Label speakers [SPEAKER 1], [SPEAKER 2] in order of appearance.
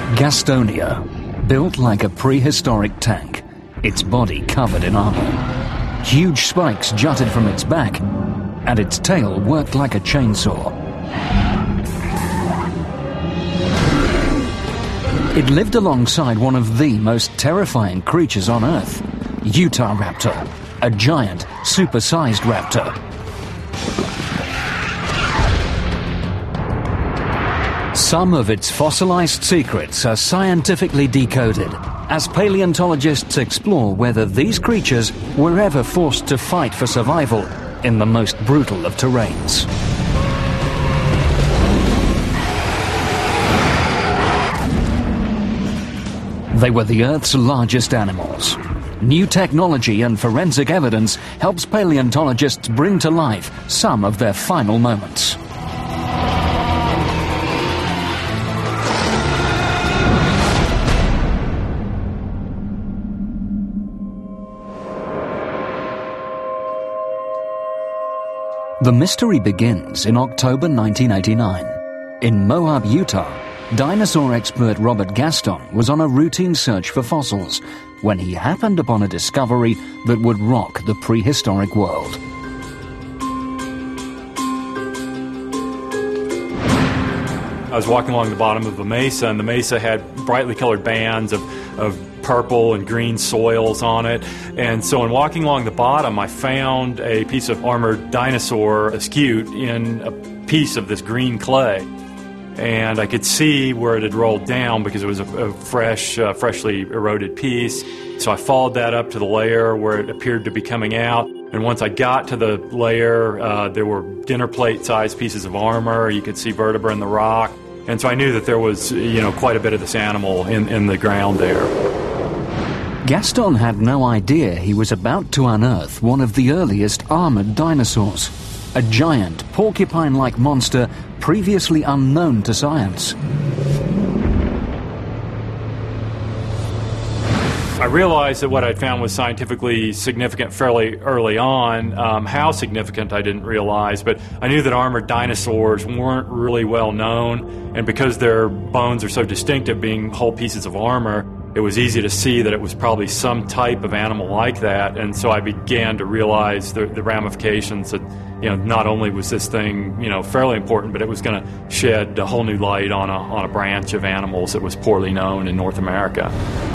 [SPEAKER 1] Gastonia, built like a prehistoric tank, its body covered in armor. Huge spikes jutted from its back, and its tail worked like a chainsaw. It lived alongside one of the most terrifying creatures on Earth, Utahraptor, a giant, supersized raptor. Some of its fossilized secrets are scientifically decoded as paleontologists explore whether these creatures were ever forced to fight for survival in the most brutal of terrains. They were the Earth's largest animals. New technology and forensic evidence helps paleontologists bring to life some of their final moments. The mystery begins in October 1989. In Moab, Utah, dinosaur expert Robert Gaston was on a routine search for fossils when he happened upon a discovery that would rock the prehistoric world.
[SPEAKER 2] I was walking along the bottom of a mesa, and the mesa had brightly colored bands of purple and green soils on it. And so in walking along the bottom, I found a piece of armored dinosaur askew in a piece of this green clay. And I could see where it had rolled down because it was a freshly eroded piece. So I followed that up to the layer where it appeared to be coming out. And once I got to the layer, there were dinner plate-sized pieces of armor. You could see vertebra in the rock. And so I knew that there was, quite a bit of this animal in the ground there.
[SPEAKER 1] Gaston had no idea he was about to unearth one of the earliest armored dinosaurs, a giant, porcupine-like monster previously unknown to science.
[SPEAKER 2] I realized that what I'd found was scientifically significant fairly early on. How significant, I didn't realize, but I knew that armored dinosaurs weren't really well known, and because their bones are so distinctive, being whole pieces of armor, it was easy to see that it was probably some type of animal like that. And so I began to realize the ramifications that, not only was this thing, fairly important, but it was going to shed a whole new light on a branch of animals that was poorly known in North America.